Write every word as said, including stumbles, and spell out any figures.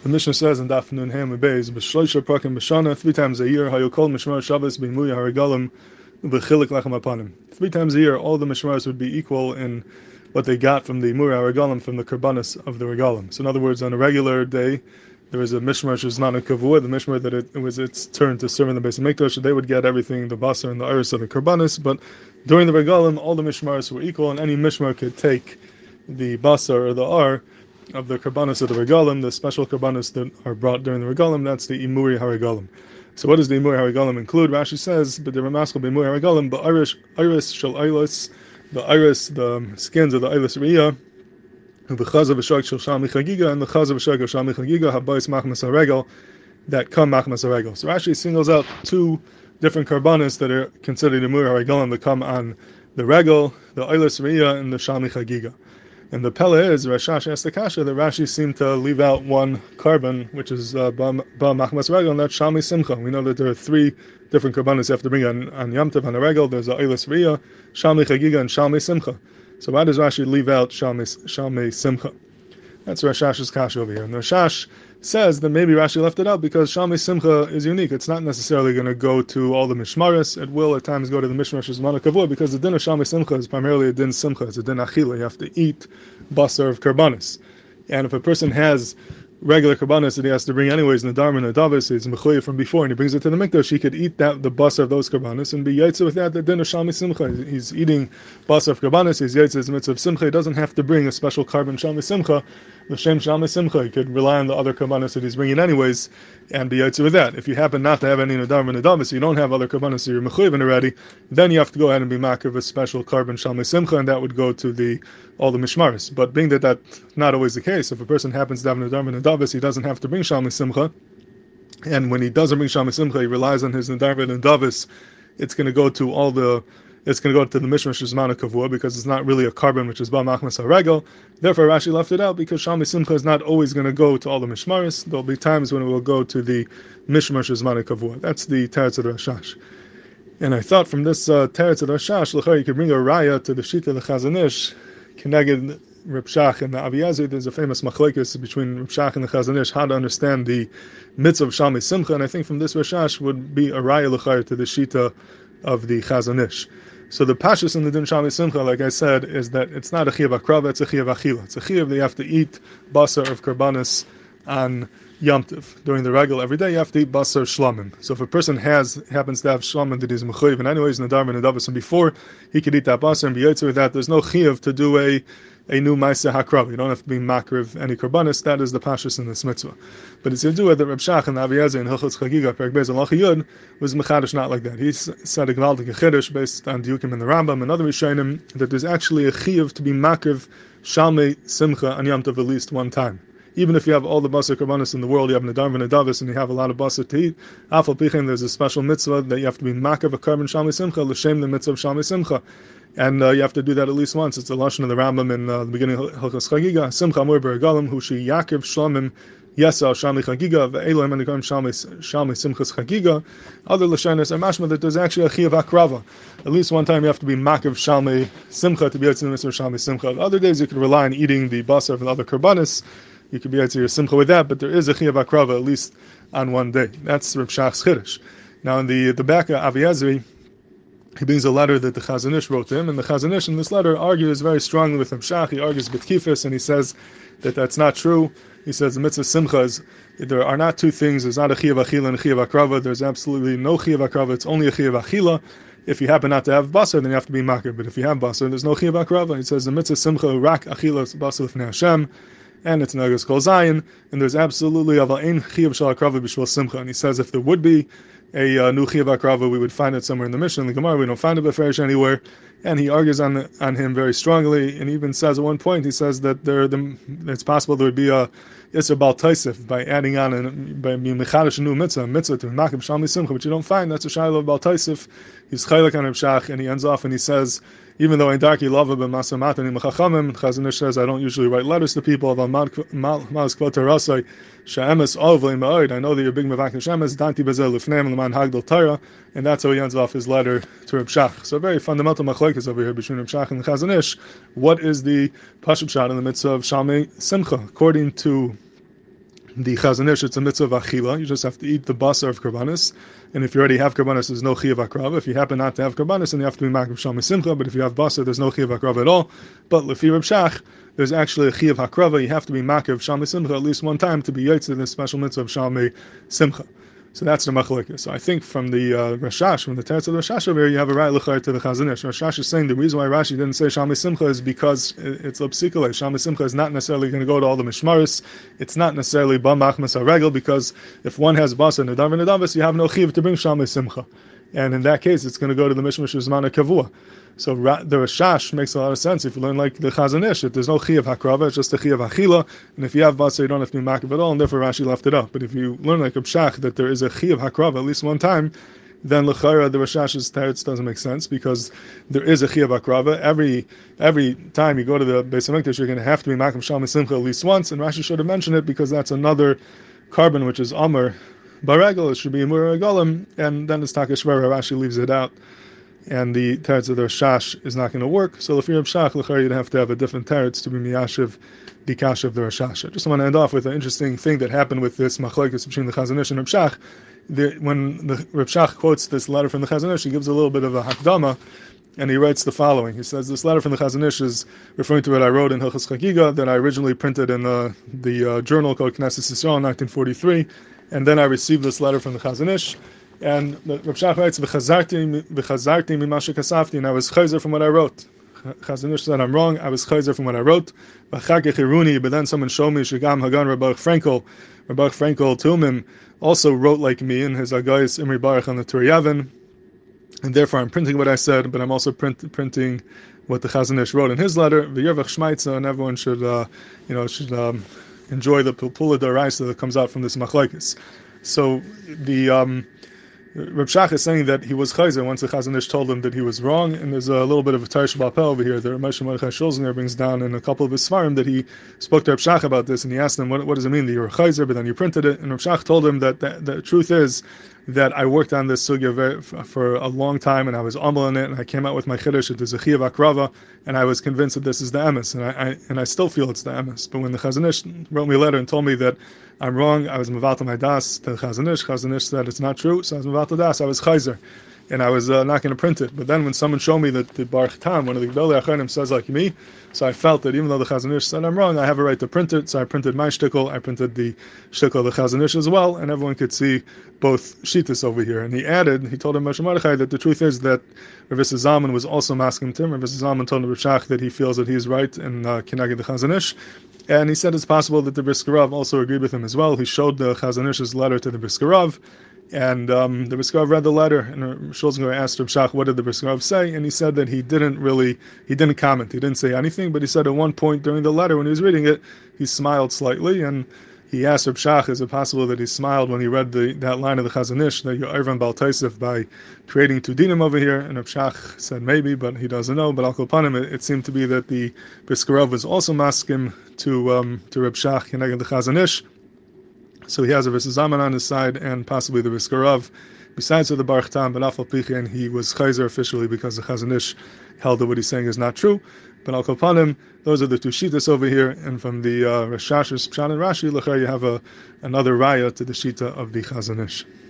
The Mishnah says in Daf Nun Ham Beis, B'shloisha prakim b'shana, three times a year, hayokol mishmar Shabbos b'muya harigalim v'chilik lechem apanim. Three times a year, all the mishmaros would be equal in what they got from the muya harigalim, from the karbanis of the regalim. So in other words, on a regular day, there was a mishmar shezman kavua, the mishmar that it, it was its turn to serve in the Beis Hamikdash. They would get everything, the basar and the iris of the karbanis, but during the regalim, all the mishmaros were equal, and any mishmar could take the basar or the ar of the karbanis of the regalim, the special karbanis that are brought during the regalim. That's the imuri harigalim. So what does the imuri harigalim include? Rashi says, but the ramaskal b'imuri harigalim, the iris iris shel iris, the iris, the skins of the iris riyah, the chazav v'shag shel shami chagiga, and the chazav v'shag shel shami chagiga habayis machmas haregel, that come machmas haregel. So Rashi singles out two different karbanis that are considered imuri harigalim that come on the regel, the iris riyah, and the shami chagiga. And the pella is, Rashash asked the kasha, that Rashi seemed to leave out one carbon, which is uh, Ba Machmas Regel, and that's Shami Simcha. We know that there are three different karbanos you have to bring on, on Yom Tov, on a Regel. There's a Eilis Riyah, Shami Chagiga, and Shami Simcha. So why does Rashi leave out Shami, Shami Simcha? That's Rashash's kasha over here. And Rashash says that maybe Rashi left it out because Shami Simcha is unique. It's not necessarily going to go to all the Mishmaris. It will at times go to the Mishmar Shezman Kavua, because the din of Shami Simcha is primarily a din Simcha. It's a din Achila. You have to eat basar of karbanis. And if a person has regular karbanis that he has to bring anyways, Nadar and Nadavis, he's mechuyev from before, and he brings it to the mikdash, he could eat that, the basar of those karbanis, and be yaitze with that, the din of Shami Simcha. He's eating basar of karbanis, he's yaitze his mitzvah of Simcha. He doesn't have to bring a special carbon Shami Simcha, the shem Shami Simcha. He could rely on the other karbanis that he's bringing anyways, and be yaitze with that. If you happen not to have any Nadar and Nadavis, you don't have other karbanis, so you're mechuyev already, then you have to go ahead and be makriv a special carbon Shami Simcha, and that would go to the all the mishmaris. But being that that's not always the case, if a person happens to have Nadar and Nadavis, he doesn't have to bring Shami Simcha, and when he doesn't bring Shami Simcha, he relies on his Nadar and Nadavis. It's going to go to all the, it's going to go to the Mishmar Shezman Kavua, because it's not really a carbon which is Ba Machmas HaRegel. Therefore, Rashi left it out because Shami Simcha is not always going to go to all the Mishmaris. There'll be times when it will go to the Mishmar Shezman Kavua. That's the Teretz of the Rashash. And I thought from this uh, Teretz of the Rashash, l'chayr, you could bring a raya to the Shita of the Chazon Ish, Keneged Reb Shach and the Avi Yazid. There's a famous machlekes between Reb Shach and the Chazon Ish how to understand the mitzvah of Shami Simcha, and I think from this Rashash would be a raya l'chayr to the Shita of the Chazon Ish. So the pashas in the din Shami Simcha, like I said, is that it's not a chiyav akrava, it's a chiyav achila. It's a chiyav that you have to eat basar of karbanis on Yom Tov. During the regal every day, you have to eat basar shlamim. So if a person has happens to have shlamim that he's mechuyev, and anyways nadar and nadavis, and before he could eat that basar and be yotzer with that, there's no chiyav to do a a new ma'aseh hakrav. You don't have to be makriv any karbanis. That is the pashas in this mitzvah. But it's yedua that Reb Shach and Avi Yazid and Hilchos Chagiga Perek Beis Halacha Yud was mechadish not like that. He said a gewaldige chiddush based on diukim in the Rambam and other Rishonim that there's actually a chiyav to be makriv shalmei simcha on Yom Tov at least one time. Even if you have all the basar karbanis in the world, you have nadar and nadavis, and you have a lot of basar to eat, afal pichin, there's a special mitzvah that you have to be makriv a carbon shalmei simcha l'shem the mitzvah of shalmei simcha. And uh, you have to do that at least once. It's a lashon of the Rambam in uh, the beginning of Hilchos Chagiga. Simcha amur b'regalim hu shi yakiv shlamim yesa shami chagiga ve'elam and the shami shami simchas chagiga. Other lashonos are mashma that there's actually a chiyav akrava. At least one time you have to be makiv shami simcha to be able to mitzvah shami simcha. Other days you can rely on eating the basar of the other karbanis. You can be able to your simcha with that, but there is a chiyav akrava at least on one day. That's Reb Shach's chiddush. Now in the the back of Avi Yazri, he brings a letter that the Chazon Ish wrote to him, and the Chazon Ish in this letter argues very strongly with Reb Shach. He argues b'tkifus, and he says that that's not true. He says the mitzvah simcha is, there are not two things. There's not a chiyav achila and a chiyav akrava. There's absolutely no chiyav akrava. It's only a chiyav achila. If you happen not to have basar, then you have to be makir. But if you have basar, there's no chiyav akrava. He says the mitzvah simcha rak achila basar l'fnei Hashem, and it's nagas kol zayin, and there's absolutely aval ein chiyav shel akrava b'shvil simcha. And he says if there would be a uh, new chiyav akrava, we would find it somewhere in the Mishnah, in the Gemara. We don't find it beferish anywhere, and he argues on on him very strongly. And he even says at one point, he says that there, the, it's possible there would be a Yisra Bal Taisif by adding on and by being mechadish a new mitzvah, mitzvah to makib shalmi simcha, but you don't find that's a shayla of Bal Taisif. He's chaylik on Reb Shach, and he ends off and he says, even though I darki love it, but masamatani mechachamim, Chazon Ish says I don't usually write letters to people. I know that you're big mevak neshemes, danti bezel lifneim l'man hagdol Torah, and that's how he ends off his letter to Reb Shach. So a very fundamental machlokes over here between Reb Shach and the Chazon Ish. What is the pashup shot in the mitzvah of shalmi simcha? According to the Chazon Ish, it's a mitzvah of achila. You just have to eat the basar of karbanis. And if you already have karbanis, there's no chiyuv akrava. If you happen not to have karbanis, then you have to be makriv shalmei simcha. But if you have basar, there's no chiyuv akrava at all. But lefi Reb Shach, there's actually a chiyuv hakrava. You have to be makriv shalmei simcha at least one time to be yotze in this special mitzvah of shalmei simcha. So that's the machlokes. So I think from the uh, Rashash, from the teretz of the Rashash over here, you have a right l'chayr to the Chazon Ish. Rashash is saying the reason why Rashi didn't say Shalmei Simcha is because it's l'psikale. Shalmei Simcha is not necessarily going to go to all the mishmaris. It's not necessarily ba machmas haregel, because if one has basa nadav and nadavis, you have no chiv to bring Shalmei Simcha. And in that case, it's going to go to the mishmash zman kavua. So the Rashash makes a lot of sense if you learn like the Chazon Ish, that there's no chiyuv hakrava, it's just a chiyuv achila, and if you have basa, you don't have to be makriv at all, and therefore Rashi left it up. But if you learn like Reb Shach that there is a chiyuv hakrava at least one time, then l'chayra the Rashash's teretz doesn't make sense, because there is a chiyuv hakrava. Every every time you go to the Beis Hamikdash, you're going to have to be makriv shalmei simcha at least once, and Rashi should have mentioned it because that's another carbon which is amr baregel. It should be amur regalim, and then it's takashvera. Rashi leaves it out, and the teretz of the Rashash is not going to work. So if you're Reb Shach, l'chayr, you'd have to have a different teretz to be miyashiv the kasha of the Rashash. I just want to end off with an interesting thing that happened with this machlokes between the Chazon Ish and Reb Shach. The, when the Reb Shach quotes this letter from the Chazon Ish, he gives a little bit of a hakdama, and he writes the following. He says, this letter from the Chazon Ish is referring to what I wrote in Hilchos Chagiga that I originally printed in the, the uh, journal called Knesset Yisrael in nineteen forty-three, and then I received this letter from the Chazon Ish. And the Reb Shach writes, "V'chazarti v'chazarti mimashe kasafti," and I was chayzer from what I wrote. Chazon Ish said, "I'm wrong. I was chayzer from what I wrote." V'chagech iruni, but then someone showed me shegam hagan Reb Baruch Frankel, Reb Baruch Frankel Tumim also wrote like me in his Agayis Imri Baruch on the Tur Yavin, and therefore I'm printing what I said, but I'm also print, printing what the Chazon Ish wrote in his letter. V'yirvach shmaitza, and everyone should, uh, you know, should um, enjoy the pulpula d'oraisa that comes out from this machlokes. So the um, Reb Shach is saying that he was chayzer once the Chazon Ish told him that he was wrong, and there's a little bit of a Tarish Bapel over here that Moshe Mordechai Shulzner brings down in a couple of his svarim that he spoke to Reb Shach about this, and he asked him, what, what does it mean that you were chayzer, but then you printed it? And Reb Shach told him that the, the truth is that I worked on this sugya very, for a long time, and I was amal in it, and I came out with my chiddush, it is a chiyuv akrava, and I was convinced that this is the emes, and I, I and I still feel it's the emes. But when the Chazon Ish wrote me a letter and told me that I'm wrong, I was mevatel my das to the Chazon Ish. Chazon Ish said it's not true, so I was mevatel das. I was chayzer, and I was uh, not going to print it. But then when someone showed me that the Baruch Tam, one of the Gedolei Acharonim, says like me, so I felt that even though the Chazon Ish said I'm wrong, I have a right to print it. So I printed my shtickle, I printed the shtickle of the Chazon Ish as well, and everyone could see both shittas over here. And he added, he told him Moshe Mordechai that the truth is that Rav Yisrael Zalman was also masking him. Rav Yisrael Zalman told Reb Shach that he feels that he's right in uh, Kinagid the Chazon Ish. And he said it's possible that the Brisker Rav also agreed with him as well. He showed the Chazon Ish's letter to the Brisker Rav, and um, the Brisker Rav read the letter, and Shulzner asked Reb Shach, what did the Brisker Rav say? And he said that he didn't really, he didn't comment, he didn't say anything, but he said at one point during the letter when he was reading it, he smiled slightly, and he asked Reb Shach, is it possible that he smiled when he read the, that line of the Chazon Ish, that you're Ervan Bal Taisef by creating two dinim over here? And Reb Shach said maybe, but he doesn't know. But Al Kol Panim, it, it seemed to be that the Brisker Rav was also masking to um, to Reb Shach Keneged the Chazon Ish. So he has a Rav Yisrael Zalman on his side, and possibly the Brisker Rav. Besides for the Baruch Tam, but Afal Pichen, he was chayzer officially because the Chazon Ish held that what he's saying is not true. But Al Kol Panim, those are the two shittas over here, and from the uh, Rashash's Pshan and Rashi, l'chayr, you have a, another raya to the shita of the Chazon Ish.